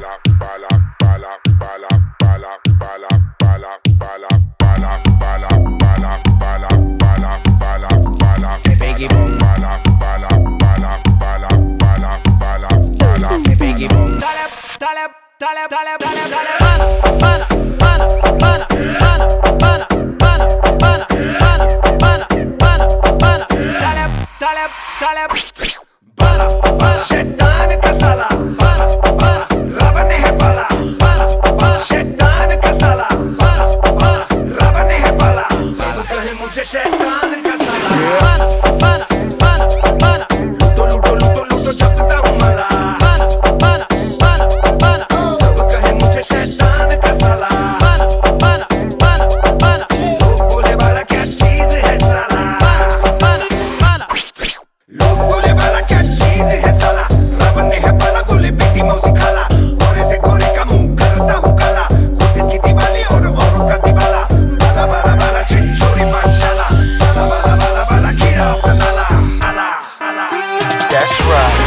शैतान का साला रावण है पाला, शैतान का साला रावण है पाला, सब कहे मुझे शैतान का साला। तो लूटो जपता हूँ माला, सब कहे मुझे शैतान का साला। लोग बोले वाला क्या चीज है साला, लोग बोले वाला क्या चीज है साला, रावण है पाला बोले बेटी मौसी खाला, गोरे से गोरे का मुंह करता हूँ काला, खुद की दिवाली और औरों का दिवाला, बाला बाला बाला छिछोरी पाठशाला, बाला बाला बाला बाला कीड़ा अपना नाला, आला आला। That's right.